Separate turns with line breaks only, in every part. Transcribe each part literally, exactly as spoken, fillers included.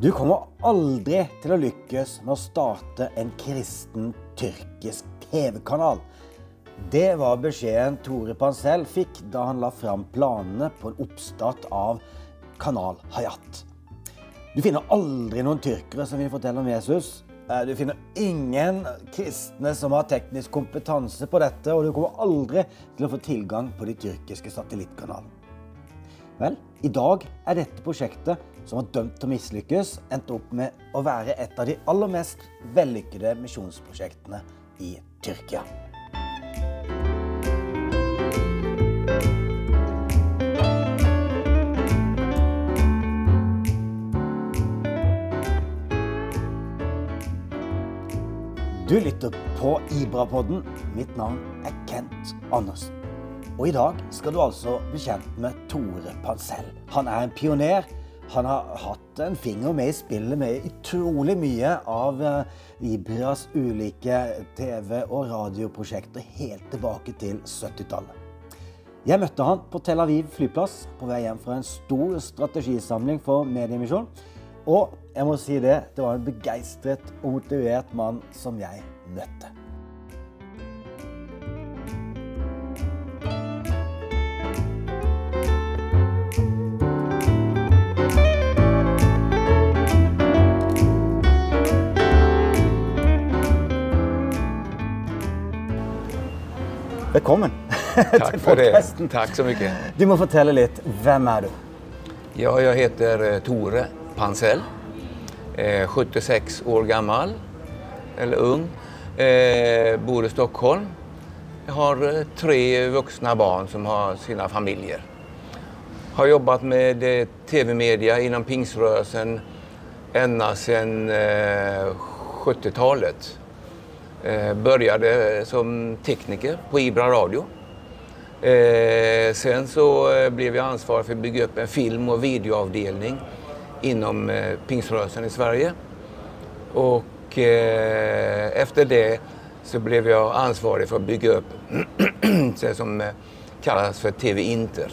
Du kommer aldri til å lykkes med å starte en kristen tyrkisk T V-kanal. Det var beskjeden Tore Pansel fikk da han la fram planene på en oppstart av Kanal Hayat. Du finner aldri noen tyrkere som vil fortelle om Jesus. Du finner ingen kristne som har teknisk kompetanse på dette, og du kommer aldri til å få tilgang på de tyrkiske satellittkanalene. Vel, i dag er dette prosjektet, som var dømt til å mislykkes, endt opp med å være et av de aller mest vellykkede misjonsprosjektene i Tyrkia. Du lytter på IBRA-podden. Mitt navn er Kent Andersen. Og i dag skal du altså bli kjent med Tore Pansel. Han er en pioner. Han har hatt en finger med i spillet med utrolig mye av IBRAs ulike T V- og radioprosjekter helt tilbake til syttitallet. Jeg møtte han på Tel Aviv flyplass på vei hjem fra en stor strategisamling for mediemisjon. Og jeg må si det, det var en begeistret og motivert mann som jeg møtte. Velkommen.
Tack för det. Tack så mycket.
Du må fortelle litt. Hvem er du?
Ja, jag heter Tore Pansel. Eh, sjuttiosex år gammal. Eller ung. Eh, bor i Stockholm. Jag har tre vuxna barn som har sina familjer. Har jobbat med eh, T V-media inom pingsrörelsen ända sedan eh, sjuttiotalet. Började som tekniker på IBRA Radio. Eh, sen så blev jag ansvarig för att bygga upp en film- och videoavdelning inom eh, pingsrörelsen i Sverige. Och eh, efter det så blev jag ansvarig för att bygga upp det som eh, kallas för T V Inter.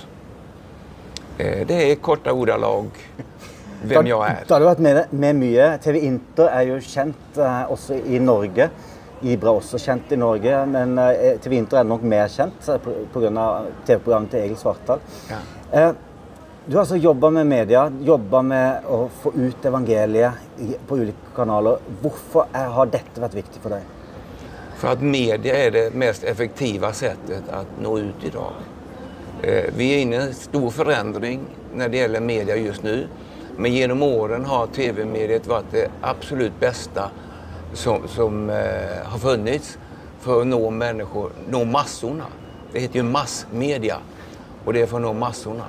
Eh, det är korta ordalag vem jag är.
Da har du vært med, med mye. T V Inter er jo kjent eh, også i Norge. IBRA også kjent i Norge, men eh, T V Inter er nok mer kjent på, på grunn av T V-programmet til Egil Svartdal.
Ja.
Eh, du har altså jobbet med media, jobbet med å få ut evangeliet i, på ulike kanaler. Hvorfor er, har dette vært viktig for deg?
För att media är det mest effektiva sättet att nå ut idag. Eh, vi är inne i en stor förändring när det gäller media just nu. Men genom åren har T V-mediet varit det absolut bästa som, som eh, har funnits för att nå människor, nå massorna. Det heter ju massmedia och det är för att nå massorna.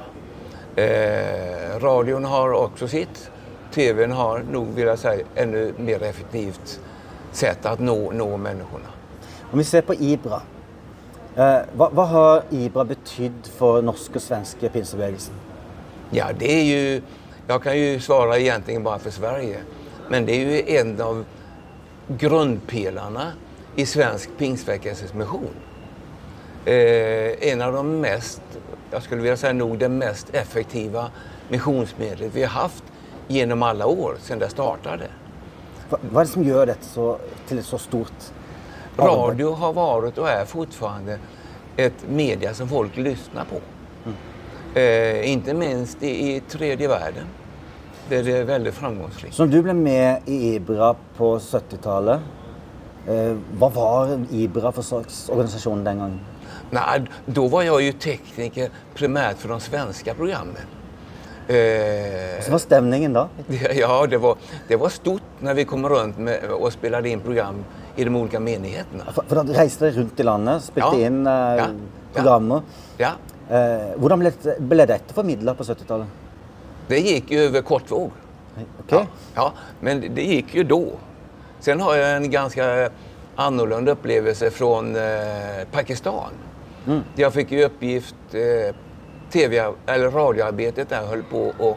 Eh, radion har också sitt. T V:n har nog, vill jag säga, ännu mer effektivt sätt att nå, nå människorna.
Om vi ser på IBRA, eh, hva, hva har IBRA betydd for norske og svenske pinsebevegelsen?
Ja, det är ju, jag kan ju svara egentligen bara för Sverige, men det är ju en av grundpelarna i svensk pingstväckelsemission. Eh, en av de mest, jag skulle vilja säga nog det mest effektiva missionsmedlet vi har haft genom alla år sedan det startade.
Hva, vad är det som gör det så, till ett så stort
arbeid? Radio har varit och är fortfarande ett media som folk lyssnar på. Mm. Eh, inte minst i, i tredje världen. Det är väldigt framgångsrikt.
Så du blev med i IBRA på syttitallet. Eh, vad var IBRA för slags organisation den gången?
Nej, då var jag ju tekniker primärt för de svenska programmen.
Eh, så var stämningen då?
Ja, det var, det var stort när vi kom runt med, och spelade in program i de olika menigheterna.
För, för då reste runt i landet, spelade
ja.
in eh,
ja.
programmer.
Ja.
Eh, hvordan ble, ble dette formidlet på syttitallet?
Det gick ju över kortvåg.
Okay.
Ja, ja, men det gick ju då. Sen har jag en ganska annorlunda upplevelse från eh, Pakistan. Mm. Jag fick ju uppgift, eh, T V eller radioarbetet där höll på att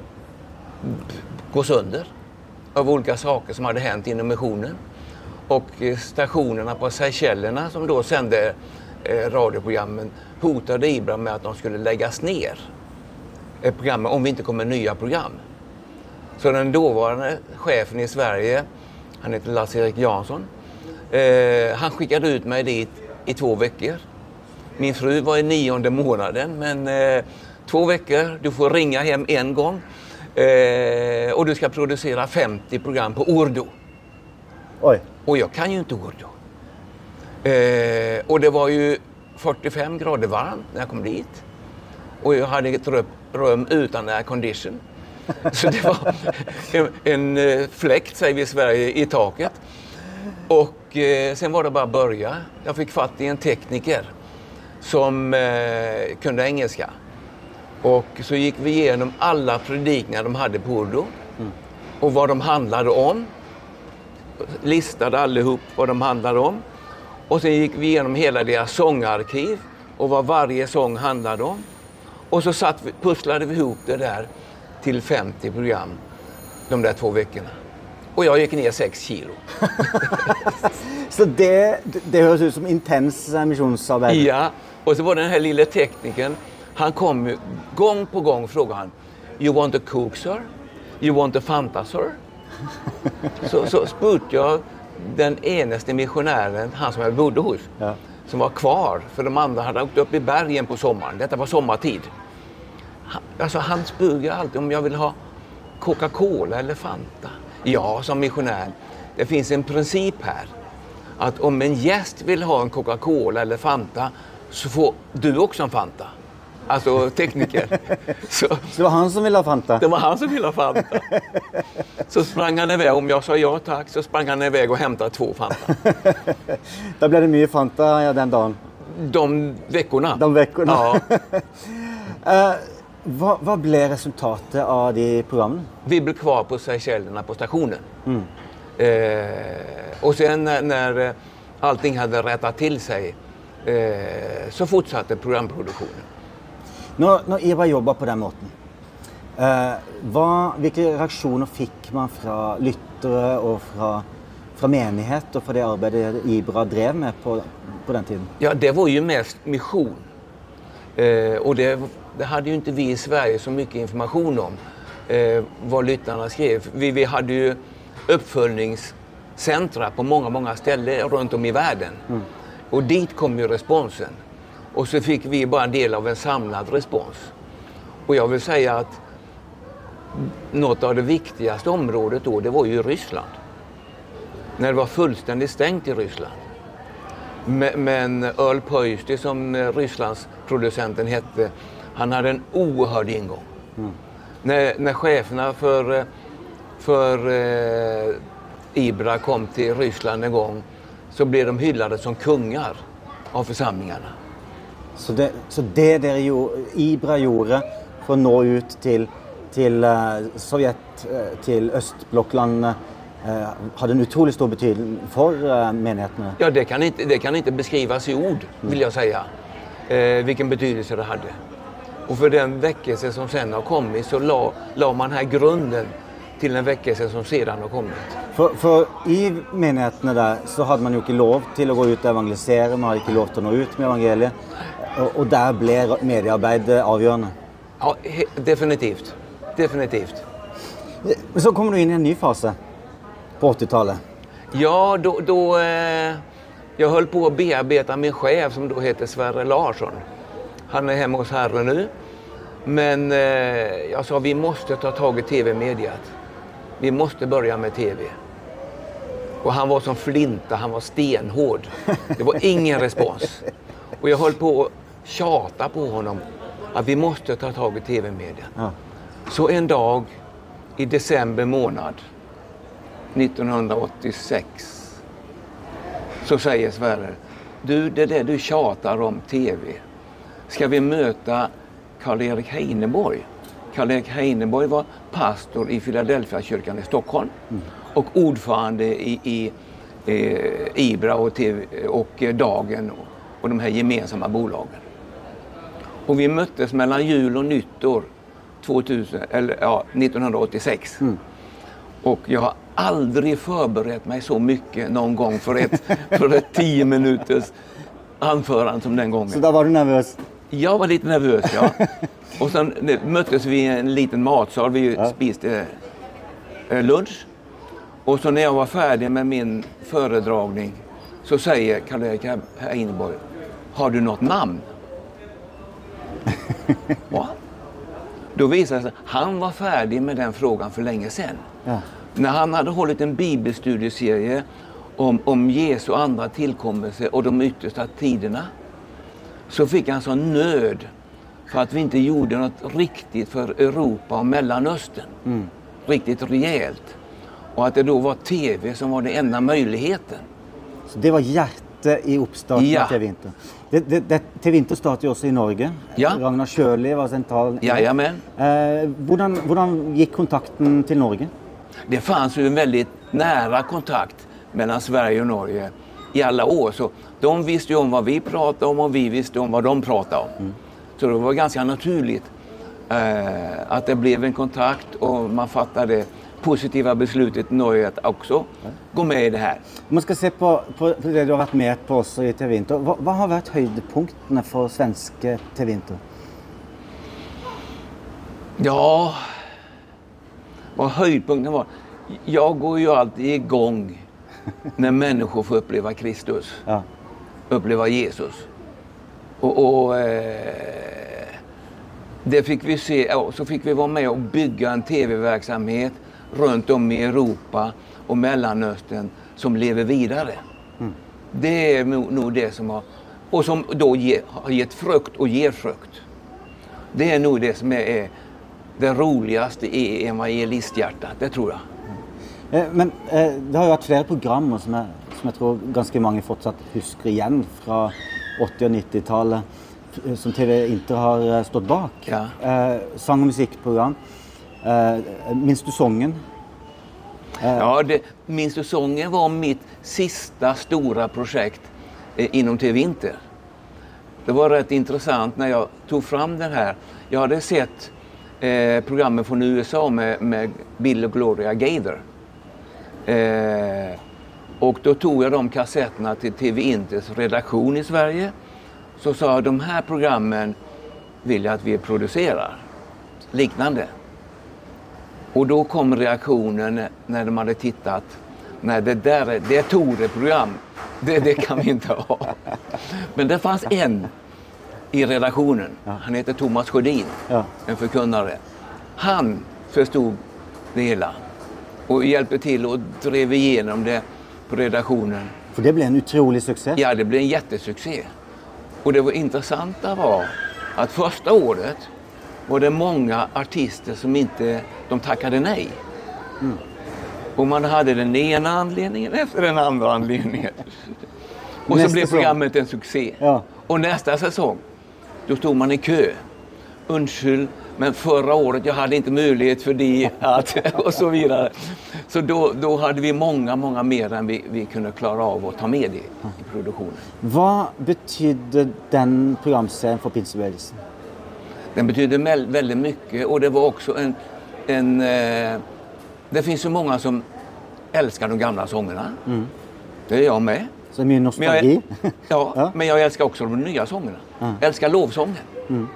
gå sönder av olika saker som hade hänt inom missionen. Och eh, stationerna på Seychellerna som då sände eh, radioprogrammen hotade Ibram med att de skulle läggas ner. Programmen, om vi inte kommer nya program. Så den dåvarande chefen i Sverige, han heter Lars-Erik Jansson, eh, han skickade ut mig dit i två veckor. Min fru var i nionde månaden, men eh, två veckor, du får ringa hem en gång eh, och du ska producera femtio program på urdu.
Oj.
Och jag kan ju inte urdu. Eh, och det var ju fyrtiofem grader varmt när jag kom dit. Och jag hade ett rum utan air condition. Så det var en, en fläkt, säger vi i Sverige, i taket. Och eh, sen var det bara att börja. Jag fick fatt i en tekniker som eh, kunde engelska. Och så gick vi igenom alla predikningar de hade på urdu. Mm. Och vad de handlade om. Listade allihop vad de handlade om. Och sen gick vi igenom hela deras sångarkiv och vad varje sång handlade om. Och så satt vi, pusslade vi ihop det där till femtio program de där två veckorna. Och jag gick ner sex kilo.
Så det, det hörs ut som intens missionsarbete.
Ja, och så var den här lilla teknikern, han kom ju gång på gång frågade han, you want a coke sir? You want a Fanta sir? så, så spurtade jag den enaste missionären, han som jag bodde hos, ja. Som var kvar, för de andra hade åkt upp i bergen på sommaren. Detta var sommartid. Han, alltså han spurgade alltid om jag vill ha Coca-Cola eller Fanta. Ja, som missionär. Det finns en princip här. Att om en gäst vill ha en Coca-Cola eller Fanta så får du också en Fanta. Alltså tekniker. Så,
så det var han som ville ha Fanta?
Det var han som ville ha Fanta. Så sprang han iväg. Om jag sa ja tack så sprang han iväg och hämtade två Fanta.
Då blev det mycket Fanta ja, den dagen?
De veckorna.
De veckorna.
Ja.
uh, vad, vad blev resultatet av de programmen?
Vi blev kvar på Seychellerna på stationen. Mm. Eh, och sen när, när allting hade rättat till sig eh, så fortsatte programproduktionen.
När, när Ibra jobbade på den måten, eh, vad, vilka reaktioner fick man från lyttare och från, från menighet och från det arbetet Ibra drev med på, på den tiden?
Ja, det var ju mest mission. Eh, och det, det hade ju inte vi i Sverige så mycket information om eh, vad lyttarna skrev. Vi, vi hade ju uppföljningscentra på många, många ställen runt om i världen. Mm. Och dit kom ju responsen. Och så fick vi bara en del av en samlad respons. Och jag vill säga att något av det viktigaste området då, det var ju Ryssland. När det var fullständigt stängt i Ryssland. Men Earl Pöysti, som Rysslands producenten hette, han hade en oerhörd ingång. Mm. När, när cheferna för, för eh, Ibra kom till Ryssland en gång så blev de hyllade som kungar av församlingarna.
Så det, så det där ju, Ibra gjorde för att nå ut till, till uh, Sovjet, uh, till östblockland, uh, hade en otroligt stor betydelse för uh, menigheterna.
Ja, det kan, inte, det kan inte beskrivas i ord, vill jag säga, uh, vilken betydelse det hade. Och för den väckelse som sen har kommit så la, la man här grunden till en väckelse som sedan har kommit.
För, för i menigheterna där så hade man ju inte lov till att gå ut och evangelisera, man hade inte lov till att nå ut med evangeliet. Och, och där blev mediearbete avgörande.
Ja, he, definitivt. Definitivt.
Men så kommer du in i en ny fas på åttiotalet.
Ja, då, då eh, jag höll på att bearbeta min chef som då heter Sverre Larsson. Han är hemma hos Herren nu. Men eh, jag sa vi måste ta tag i tv-mediet. Vi måste börja med tv. Och han var som flinta, han var stenhård. Det var ingen respons. Och jag höll på att tjata på honom att vi måste ta tag i tv-medien. Ja. Så en dag i december månad nittonhundraåttiosex så säger Sverre, du, det där du tjatar om tv, ska vi möta Karl-Erik Heineborg? Karl-Erik Heineborg var pastor i Philadelphia-kyrkan i Stockholm mm. och ordförande i, i eh, Ibra och, T V, och Dagen och, och de här gemensamma bolagen. Och vi möttes mellan jul och nyttår tvåtusen, eller, ja, nittonhundraåttiosex. Mm. Och jag har aldrig förberett mig så mycket någon gång för ett, för ett tio minuters anförande som den gången.
Så där var du nervös?
Jag var lite nervös, ja. Och sen möttes vi i en liten matsal, vi ja. spiste eh, lunch. Och så när jag var färdig med min föredragning så säger Karl-Erik Heineborg, har du något namn? Va? Då visade det sig att han var färdig med den frågan för länge sedan.
Ja.
När han hade hållit en bibelstudieserie om, om Jesu andra tillkommelse och de yttersta tiderna, så fick han sån nöd för att vi inte gjorde något riktigt för Europa och Mellanöstern. Mm. Riktigt rejält. Och att det då var tv som var den enda möjligheten.
Så det var hjärte i uppstarten
ja.
till Vinter. Det, det, det, till Vinter startade ju också i Norge.
Ja.
Ragnar Sjøli var central.
Jajamän.
Eh, hvordan, hvordan gick kontakten till Norge?
Det fanns ju en väldigt nära kontakt mellan Sverige och Norge i alla år. Så de visste ju om vad vi pratade om och vi visste om vad de pratade om. Mm. Så det var ganska naturligt eh, att det blev en kontakt och man fattade positiva beslutet i Norge att också gå med i det här.
Om man ska se på, på det du har varit med på oss i till Vinter, vad, vad har varit höjdpunkterna för svenska till Vinter?
Ja, vad höjdpunkten var. Jag går ju alltid igång när människor får uppleva Kristus, ja. uppleva Jesus. Och, och eh, det fick vi se, ja, så fick vi vara med och bygga en tv-verksamhet runt om i Europa och Mellanöstern som lever vidare. Mm. Det är nog det som har, och som då ge, har gett frukt och ger frukt. Det är nog det som är, är det roligaste i evangelisthjärtat, det tror jag.
Mm. Men eh, det har ju varit flera program som jag, som jag tror ganska många fortsatt husker igen från åttio- och nittio-talet som T V Inter har stått bak.
Ja.
Eh, sang- och musikprogram. Eh, minns du sången?
Eh. Ja, det, minns du sången var mitt sista stora projekt eh, inom T V Inter. Det var rätt intressant när jag tog fram den här. Jag hade sett eh, programmen från U S A med, med Bill och Gloria Gaither. Eh, och då tog jag de kassetterna till T V Inters redaktion i Sverige. Så sa jag, de här programmen vill jag att vi producerar. Liknande. Och då kom reaktionen när de hade tittat. Nej, det där är, det är Tore-program. Det, det kan vi inte ha. Men det fanns en i redaktionen. Han heter Thomas Sjödin. Ja. En förkunnare. Han förstod det hela. Och hjälpte till och drev igenom det på redaktionen.
För det blev en otrolig succé.
Ja, det blev en jättesuccé. Och det var intressanta var att första året var det många artister som inte, de tackade nej. Mm. Och man hade den ena anledningen efter den andra anledningen. Och nästa så blev programmet säsong. En succé. Ja. Och nästa säsong, då stod man i kö. Undskyld, men förra året jag hade inte möjlighet för det att, och så vidare. Så då, då hade vi många, många mer än vi, vi kunde klara av att ta med i, i produktionen.
Vad betydde den programserien för pinsebevegelsen?
Den betydde väldigt mycket och det var också en... en eh, det finns så många som älskar de gamla sångerna. Mm. Det är jag med.
Så min nostalgi?
Jag, ja, ja, men jag älskar också de nya sångerna. Mm. Jag älskar lovsången. Mm.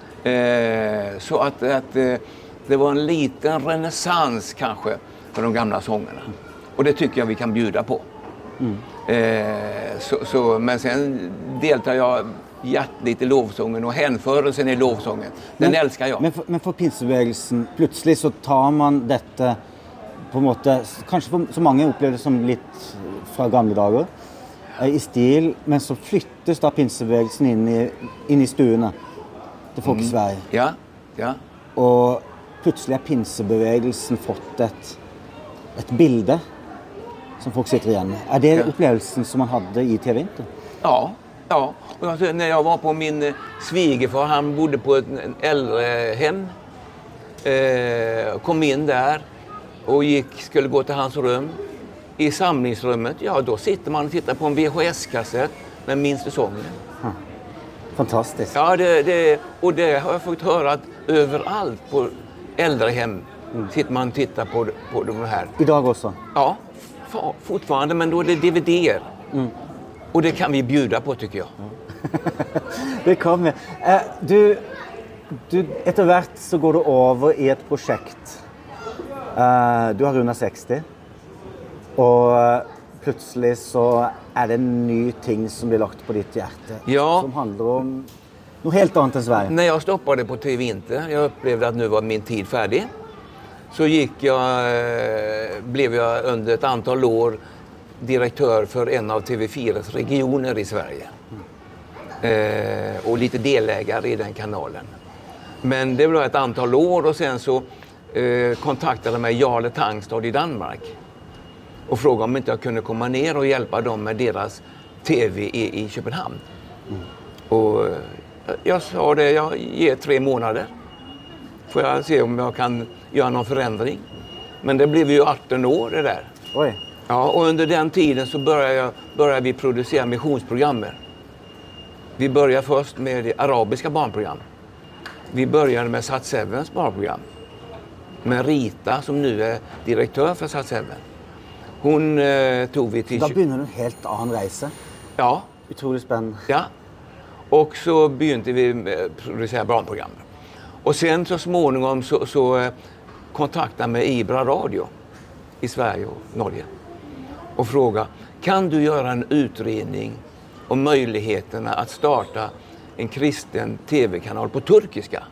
Eh, så att, att eh, det var en liten renässans kanske för de gamla sångerna. Mm. Och det tycker jag vi kan bjuda på. Mm. Eh, så, så, men sen deltar jag hjärtligt i lovsången och hänförelsen i lovsången. Den men, älskar jag.
Men för, men för pinsebevegelsen, plötsligt så tar man detta på en måte, kanske för, så många upplever det som lite från gamla dagar i stil, men så flyttas då pinsebevegelsen in i, in i stuerna till folk i Sverige.
Mm. Ja, ja.
Och plötsligt har pinsebevegelsen fått ett, ett bilde som folk sitter igen med. Är det ja. upplevelsen som man hade i T V Inter?
Ja, ja. Och alltså, när jag var på min svigerfar, han bodde på ett äldrehem. Eh, kom in där och gick, skulle gå till hans rum. I samlingsrummet, ja då sitter man och tittar på en V H S-kassett med minsta sången.
Hmm. Fantastiskt.
Ja, det, det, och det har jag fått höra att överallt på äldrehem mm. sitter man och tittar på, på de här.
Idag också?
Ja, fortfarande, men då är det D V D-er. Mm. Och det kan vi bjuda på tycker jag.
Det kommer. Eh, du, du, efterhvert så går du över i ett projekt Uh, du har rundat sextio. Och plötsligt så är det en ny ting som blir lagt på ditt hjärta.
Ja.
Som handlar om något helt annat än Sverige.
När jag stoppade på T V Vinter, jag upplevde att nu var min tid färdig. Så gick jag, blev jag under ett antal år direktör för en av T V fyras regioner i Sverige. Mm. Eh, och lite delägare i den kanalen. Men det var ett antal år och sen så eh, kontaktade mig Jarle Tangstad i Danmark. Och frågade om inte jag kunde komma ner och hjälpa dem med deras T V i, i Köpenhamn. Mm. Och jag sa det, jag ger tre månader. Får jag se om jag kan göra någon förändring. Men det blev ju arton år det där.
Oj.
Ja, och under den tiden så började, jag, började vi producera missionsprogrammer. Vi började först med arabiska barnprogram. Vi började med Sat Sevens barnprogram. Med Rita som nu är direktör för Sat Seven. Hon eh, tog vi till...
Då började du en helt annan resa.
Ja.
Otroligt spännande.
Ja. Och så började vi med producera barnprogram. Och sen så småningom så, så eh, kontaktade mig Ibra Radio i Sverige och Norge. Och frågade, kan du göra en utredning om möjligheterna att starta en kristen tv-kanal på turkiska?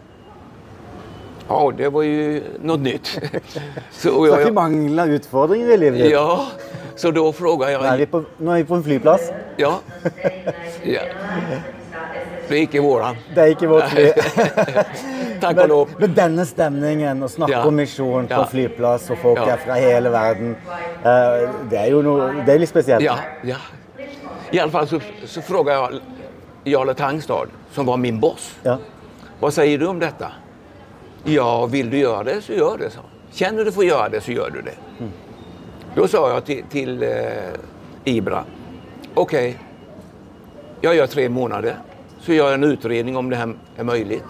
Ja, det var ju något nytt.
Så jag, jag manglar utfordringar i livet.
Ja, så då frågade jag...
Nu är vi på, nu är vi på en flygplats.
Ja. Ja. Det är inte våran.
Det är inte vårt flyg.
Tack och lov.
Men denna stämningen och snacka
ja.
om mission på
ja.
flygplats och folk
ja.
är från hela världen. Det är ju no, det är lite speciellt.
Ja, ja. I alla fall så, så frågade jag Jarle Tangstad, som var min boss. Ja. Vad säger du om detta? Ja, vill du göra det så gör det, så. Känner du för att göra det så gör du det. Mm. Då sa jag till, till eh, Ibra, okej, okay, jag gör tre månader, så gör jag en utredning om det här är möjligt.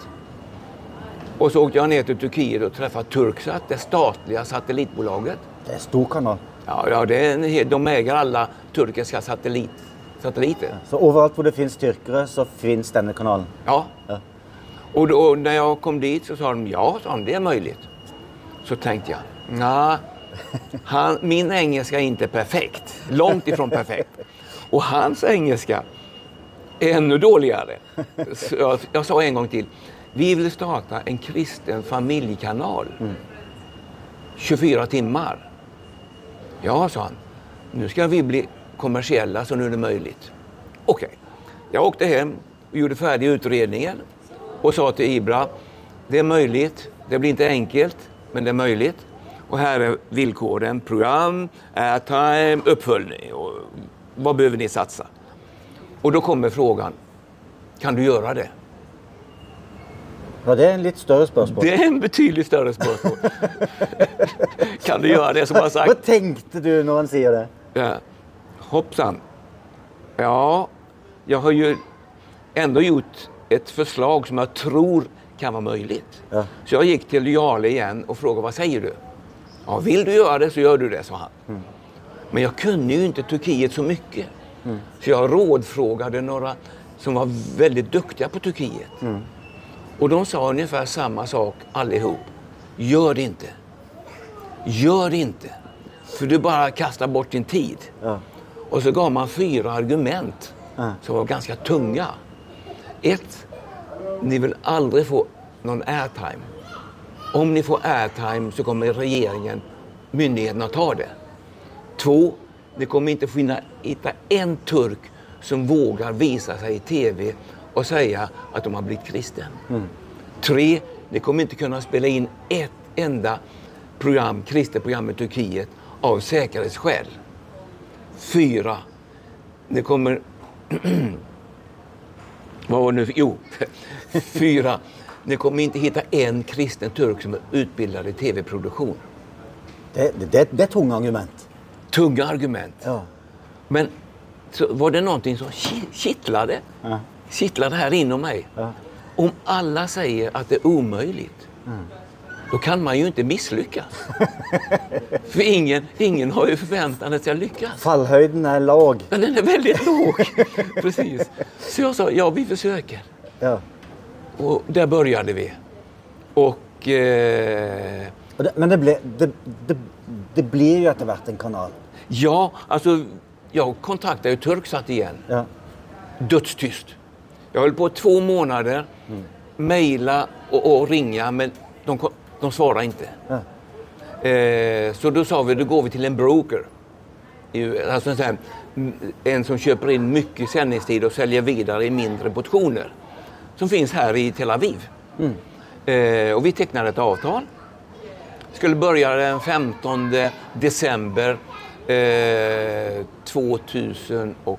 Och så åkte jag ner till Turkiet och träffade Turksat, det statliga satellitbolaget.
Det är en stor kanal.
Ja, ja det är en, de äger alla turkiska satellit, satelliter.
Så överallt där det finns turkare så finns denna kanalen?
Ja. ja. Och då, när jag kom dit så sa de, ja, sa de, det är möjligt. Så tänkte jag, nej, han, min engelska är inte perfekt. Långt ifrån perfekt. Och hans engelska är ännu dåligare. Så jag, jag sa en gång till, vi vill starta en kristen familjekanal. Mm. tjugofyra timmar. Ja, sa han, nu ska vi bli kommersiella så nu är det möjligt. Okej, okay. Jag åkte hem och gjorde färdig utredningen. Och sa till Ibra, det är möjligt, det blir inte enkelt, men det är möjligt. Och här är villkoren, program, airtime, uppföljning. Och vad behöver ni satsa? Och då kommer frågan, kan du göra det?
Ja, det är en lite större spörsmål.
Det är en betydligt större spörsmål. Kan du göra det som har sagt?
Vad tänkte du när han säger det?
Ja, hoppsan. Ja, jag har ju ändå gjort ett förslag som jag tror kan vara möjligt. Ja. Så jag gick till Jarle igen och frågade, vad säger du? Ja, vill du göra det så gör du det, sa han. Mm. Men jag kunde ju inte Turkiet så mycket. Mm. Så jag rådfrågade några som var väldigt duktiga på Turkiet. Mm. Och de sa ungefär samma sak allihop. Gör det inte. Gör det inte. För du bara kastar bort din tid. Ja. Och så gav man fyra argument ja. som var ganska tunga. Ett, ni vill aldrig få någon airtime. Om ni får airtime så kommer regeringen, myndigheterna att ta det. Två, ni kommer inte finna hitta en turk som vågar visa sig i tv och säga att de har blivit kristen. Mm. Tre, ni kommer inte kunna spela in ett enda program, kristet program i Turkiet av säkerhetsskäl. Fyra, ni kommer... Vad var det nu? Jo, fyra. Ni kommer inte hitta en kristen turk som är utbildad i tv-produktion.
Det, det, det är tunga argument.
Tunga argument.
Ja.
Men så var det någonting som kittlade. Ja. Kittlade här inom mig. Ja. Om alla säger att det är omöjligt, mm. då kan man ju inte misslyckas. För ingen, ingen har ju förväntan att jag lyckas.
Fallhöjden är låg.
Men den är väldigt låg. Precis. Så jag sa, ja vi försöker. Ja. Och där började vi. Och... Eh,
Det, men det, ble, det, det, det blir ju efter vart en kanal.
Ja, alltså jag kontaktade ju Turksat igen. Ja. Dödstyst. Jag höll på två månader, mm. mejla och, och ringa, men de, de svarade inte. Ja. Eh, så då sa vi, då går vi till en broker. Alltså en, sån här, en som köper in mycket sändningstid och säljer vidare i mindre portioner. Som finns här i Tel Aviv. Mm. Eh, och vi tecknade ett avtal. Skulle börja den femtonde december eh, tvåtusen och...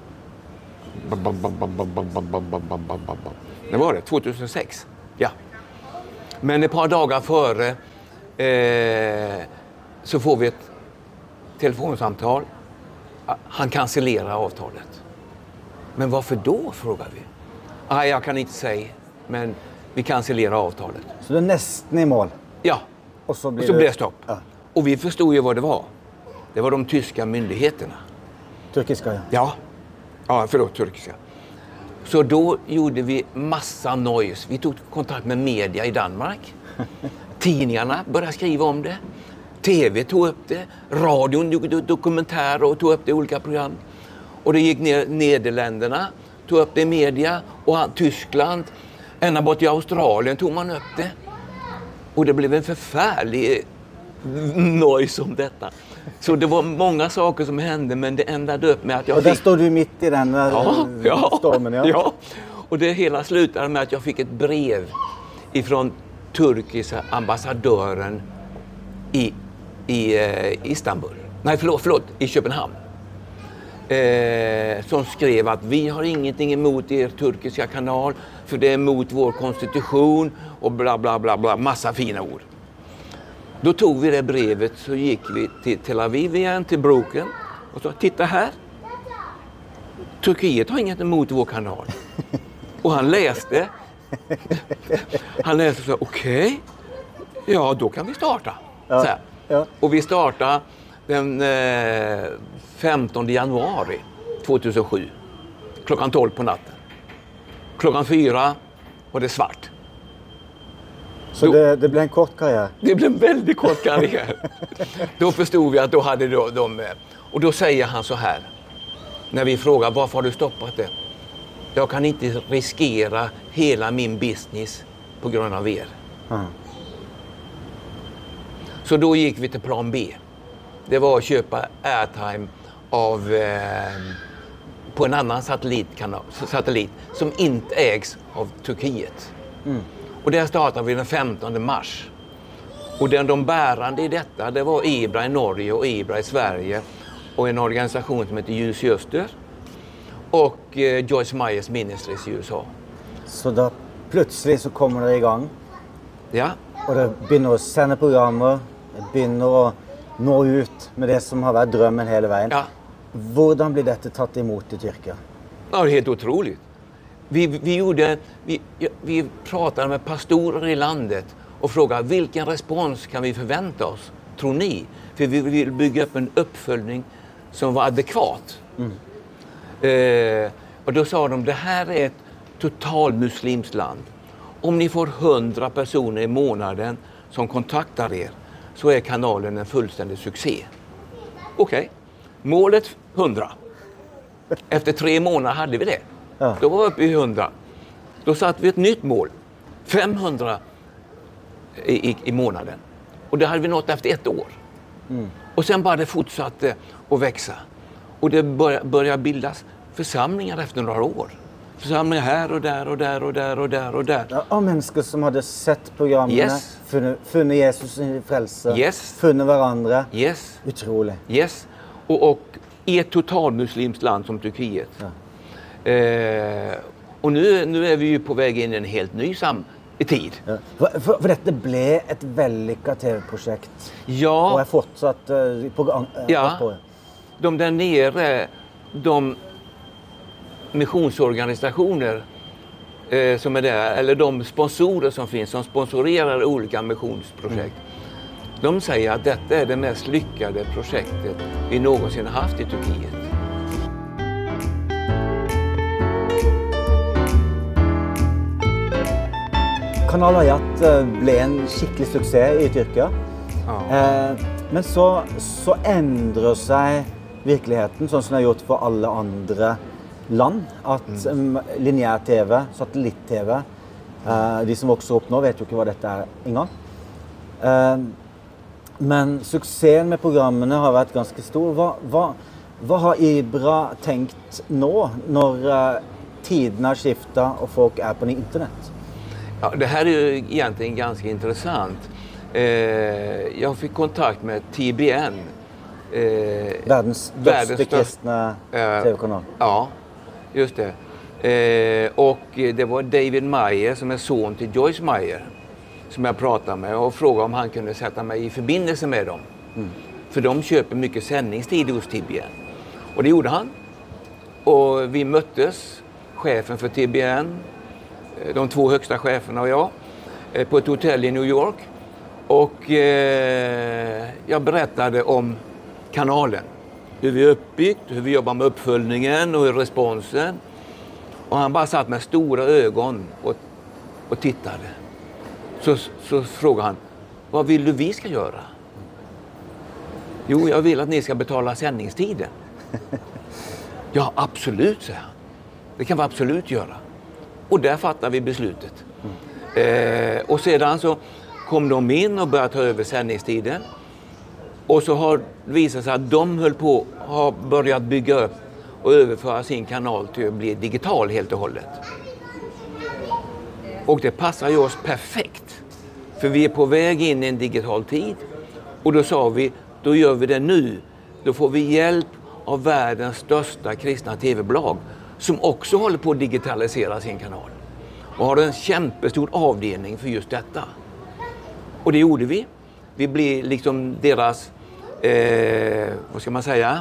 Det var det, tvåtusensex. Ja. Men ett par dagar före eh, så får vi ett telefonsamtal. Han cancellerar avtalet. Men varför då, frågar vi. Nej, jag kan inte säga, men vi cancellerar avtalet.
Så det är nästan i mål?
Ja,
och så blir
och så
det...
blev det stopp. Ja. Och vi förstod ju vad det var. Det var de tyska myndigheterna.
Turkiska, ja.
Ja, ja förlåt, turkiska. Så då gjorde vi massa noise. Vi tog kontakt med media i Danmark. Tidningarna började skriva om det. T V tog upp det. Radion gjorde dokumentärer och tog upp det i olika program. Och det gick ner Nederländerna, tog upp det i media. Och Tyskland, ända bort i Australien tog man upp det. Och det blev en förfärlig noise om detta. Så det var många saker som hände, men det ändade upp med att jag
och där
fick...
står du mitt i den
ja, ja,
stormen, ja.
ja. Och det hela slutade med att jag fick ett brev ifrån turkiska ambassadören i, i eh, Istanbul. Nej, förlåt, förlåt, i Köpenhamn. Eh, som skrev att vi har ingenting emot er turkiska kanal, för det är emot vår konstitution och bla bla bla bla, massa fina ord. Då tog vi det brevet, så gick vi till Tel Aviv igen, till broken, och sa, titta här. Turkiet har inget emot vår kanal. Och han läste. Han läste och sa, okej, okay, ja då kan vi starta.
Ja,
så här. Ja. Och vi startade den eh, femtonde januari tvåtusensju. Klockan tolv på natten. Klockan fyra var det svart.
Så
då,
det, det blev en kort karriär?
Det blev en väldigt kort karriär. Då förstod vi att då hade de, de... Och då säger han så här. När vi frågar, varför har du stoppat det? Jag kan inte riskera hela min business på grund av er. Mm. Så då gick vi till plan B. Det var att köpa airtime av, eh, på en annan satellitkanal, satellit som inte ägs av Turkiet. Mm. Och där startade vi den femtonde mars. Och den, de bärande i detta, det var Ebra i Norge och Ebra i Sverige. Och en organisation som heter Ljus i Öster. Och eh, Joyce Meyers Ministries i U S A.
Så då plötsligt så kommer det igång?
Ja.
Och det börjar att sända programmer, det börjar att nå ut med det som har varit drömmen hela vägen.
Ja.
Hur blir detta tatt emot i Turkiet?
Ja, det är helt otroligt. Vi, vi, gjorde, vi, vi pratade med pastorer i landet och frågade vilken respons kan vi förvänta oss, tror ni? För vi vill bygga upp en uppföljning som var adekvat. Mm. Eh, och då sa de, det här är ett total muslimskt land. Om ni får hundra personer i månaden som kontaktar er så är kanalen en fullständig succé. Okej, okay. Målet hundra. Efter tre månader hade vi det. Ja. Då var vi uppe i hundra. Då satte vi ett nytt mål. femhundra i, i, i månaden. Och det hade vi nått efter ett år. Mm. Och sen bara det fortsatte att växa. Och det började, började bildas församlingar efter några år. Församlingar här och där och där och där och där och där.
Ja, och människor som hade sett programmen,
yes.
funnit, funnit Jesus i frälse,
yes.
funnit varandra.
Yes.
Otroligt.
Yes. Och, och i ett totalmuslimskt land som Turkiet. Ja. Eh, och nu, nu är vi ju på väg in i en helt ny sam- tid.
Ja. För, för, för detta blev ett väldigt tv-projekt.
Ja.
Och är fortsatt uh, på gång. Uh,
ja.
På.
De där nere, de missionsorganisationer eh, som är där, eller de sponsorer som finns, som sponsorerar olika missionsprojekt. Mm. De säger att detta är det mest lyckade projektet vi någonsin har haft i Turkiet.
Kanal Hayat blev en skicklig succé i Turkiet.
Ja.
Eh, men så, så ändrar sig verkligheten, sånn som det har gjort för alla andra land. Att mm. um, linjär tv, satellit-tv, eh, de som växer upp nu vet ju inte vad detta är en gång. Eh, men succén med programmen har varit ganska stor. Vad, vad, vad har Ibra tänkt nu när uh, tiden har skiftat och folk är på internet?
Ja, det här är ju egentligen ganska intressant. Eh, jag fick kontakt med T B N. Eh,
världens största kristna
eh,
tv-kanal.
Ja, just det. Eh, och det var David Meyer som är son till Joyce Meyer som jag pratade med och frågade om han kunde sätta mig i förbindelse med dem. Mm. För de köper mycket sändningstid hos T B N. Och det gjorde han. Och vi möttes, chefen för T B N, de två högsta cheferna och jag, på ett hotell i New York. Och eh, jag berättade om kanalen. Hur vi är uppbyggt, hur vi jobbar med uppföljningen och responsen. Och han bara satt med stora ögon och, och tittade. Så, så frågade han, vad vill du vi ska göra? Jo, jag vill att ni ska betala sändningstiden. Ja, absolut, säger han. Det kan vi absolut göra. Och där fattar vi beslutet. Mm. Eh, och sedan så kom de in och började ta över sändningstiden. Och så har det visat sig att de höll på har börjat bygga upp och överföra sin kanal till att bli digital helt och hållet. Och det passar ju oss perfekt. För vi är på väg in i en digital tid. Och då sa vi, då gör vi det nu. Då får vi hjälp av världens största kristna tv-bolag som också håller på att digitalisera sin kanal. Och har en kämpestor avdelning för just detta. Och det gjorde vi. Vi blev liksom deras, eh, vad ska man säga,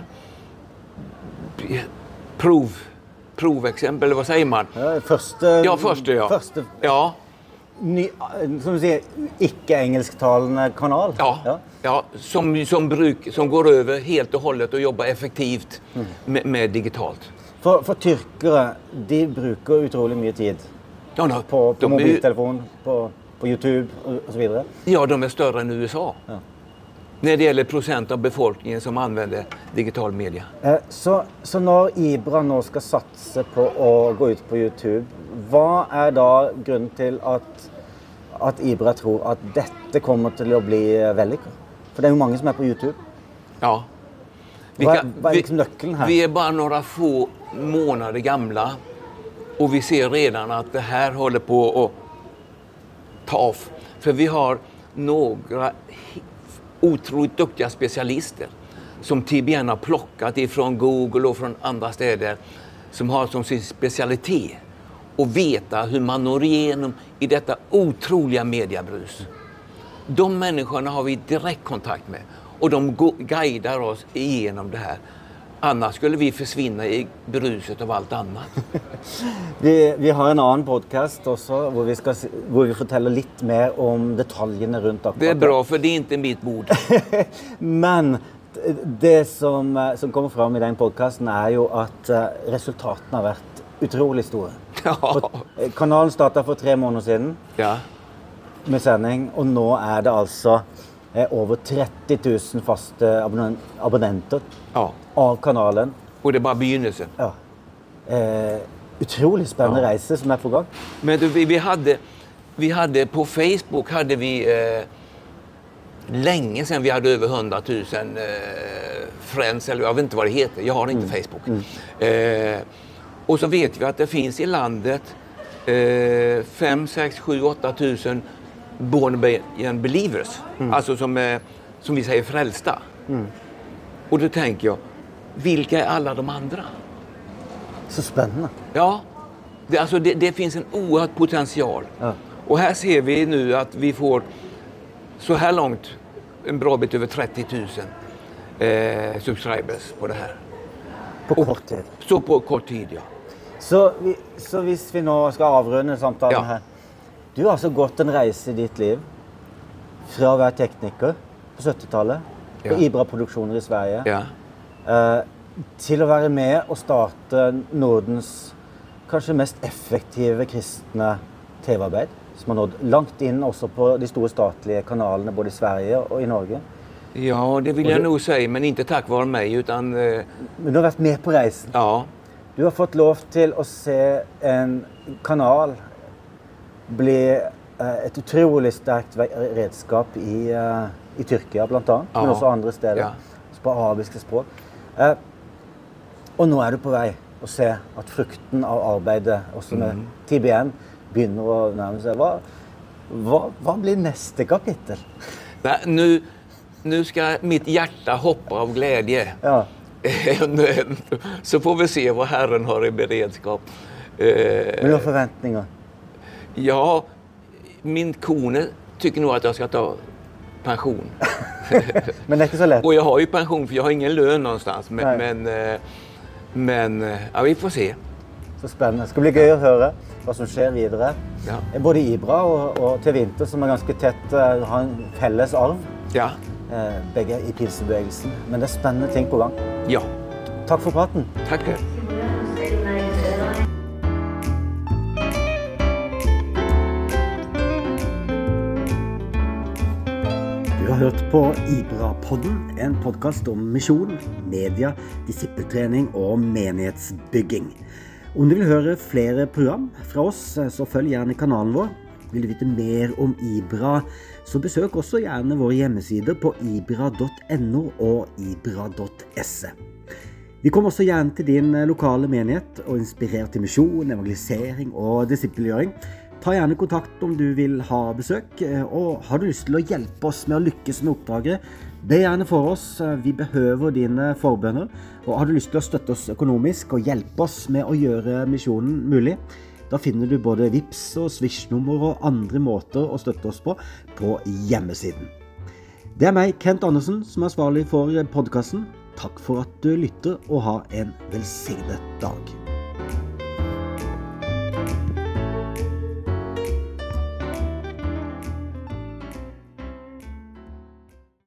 prov, provexempel, eller vad säger man?
Ja, första,
ja, första, ja.
Första,
ja.
Ny, som du säger, icke-engelsktalande kanal.
Ja, ja. ja som, som, bruk, som går över helt och hållet och jobbar effektivt mm. med, med digitalt.
För, för tyrkare, de brukar otroligt mycket tid.
Ja, no,
på på
de
mobiltelefon, är, på, på YouTube och, och så vidare.
Ja, de är större än U S A. Ja. När det gäller procent av befolkningen som använder digital media.
Eh, så, så när Ibra nu ska satsa på att gå ut på YouTube, vad är då grunden till att, att Ibra tror att detta kommer till att bli väldigt? För det är ju många som är på YouTube.
Ja.
Vi vad, kan, vad är liksom nyckeln här?
Vi är bara några få månader gamla och vi ser redan att det här håller på att ta av. För vi har några otroligt duktiga specialister som T B N har plockat ifrån Google och från andra städer som har som sin specialitet att veta hur man når igenom i detta otroliga mediebrus. De människorna har vi direkt kontakt med och de guidar oss igenom det här. Annars skulle vi försvinna i bruset av allt annat.
vi, vi har en annan podcast också där vi, ska, där vi fortäller lite mer om detaljerna runt akkurat.
Det är bra, för det är inte mitt bord.
Men det som, som kommer fram i den podcasten är ju att resultaten har varit otroligt stora.
Ja.
Kanalen startade för tre månader sedan
ja.
med sändning och nu är det alltså över trettio tusen fasta abonn- abonnenter
ja.
av kanalen.
Och det är bara begynnelsen.
Ja. Eh, otroligt spännande ja. resa som är på gång.
Men du, vi, vi, hade, vi hade på Facebook hade vi eh, länge sedan vi hade över hundratusen eh, friends, eller jag vet inte vad det heter. Jag har inte mm. Facebook. Mm. Eh, och så vet vi att det finns i landet eh, fem, sex, sju, åtta tusen born again believers. Mm. Alltså som, eh, som vi säger frälsta. Mm. Och då tänker jag, vilka är alla de andra?
Så spännande.
Ja, det, alltså det, det finns en oerhörd potential. Ja. Och här ser vi nu att vi får så här långt en bra bit över trettio tusen eh, subscribers på det här.
På
och,
kort tid?
Så på kort tid, ja.
Så, vi, så hvis vi nu ska avrunda samtalen ja. här. Du har alltså gått en resa i ditt liv från att vara tekniker på sjuttiotalet på ja. Ibra Produktioner i Sverige
ja.
eh, till att vara med och starta Nordens kanske mest effektiva kristna T V-arbeid, som har nådd langt inn også på de store statlige kanalene, både i Sverige og i Norge.
Ja, det vill jag nog säga, men inte tack vare mig, utan... Eh...
Men du har vært med på reisen.
Ja.
Du har fått lov til å se en kanal bli eh, et utrolig sterkt redskap i, uh, i Tyrkia, blant annet, ja. Men også andre steder, ja. På arabiske språk. Eh, og nå er du på vei å se at frukten av arbeidet, også med mm. T B N, begynner å nærme seg. Hva, hva, hva blir neste kapittel?
Nej, nu, nu ska mitt hjärta hoppa av glädje.
Ja.
Så får vi se vad Herren har i beredskap.
Men du har förväntningar?
Ja, min kone tycker nog att jag ska ta pension.
Men det är inte så lätt.
Och jag har ju pension för jag har ingen lön någonstans. Men, men, men ja, vi får se.
Så spännande. Det ska bli gøy å høre hva som skjer videre. Ja. Både Ibra og, og T Vinter, som er ganske tett, har en felles arv.
Ja.
Begge i pilsebevegelsen. Men det er spennende ting på gang.
Ja.
Takk for praten.
Takk.
Du har hørt på Ibra-podden, en podcast om misjon, media, disippeltrening og menighetsbygging. Om du vil høre flere program fra oss, så følg gjerne kanalen vår. Vil du vite mer om Ibra, så besøk også gjerne våre hjemmesider på ibra punktum no og ibra punktum se. Vi kommer også gjerne til din lokale menighet og inspirerer til misjon, evangelisering og disippelgjøring. Ta gjerne kontakt om du vil ha besøk, og har du lyst til å hjelpe oss med å lykkes med oppdraget, be gjerne for oss. Vi behøver dine forbønner, og har du lyst til å støtte oss økonomisk og hjelpe oss med å gjøre misjonen mulig, da finner du både Vips og Swish-nummer og andre måter å støtte oss på på hjemmesiden. Det er meg, Kent Andersen, som er ansvarlig for podcasten. Takk for at du lytter, og ha en velsignet dag.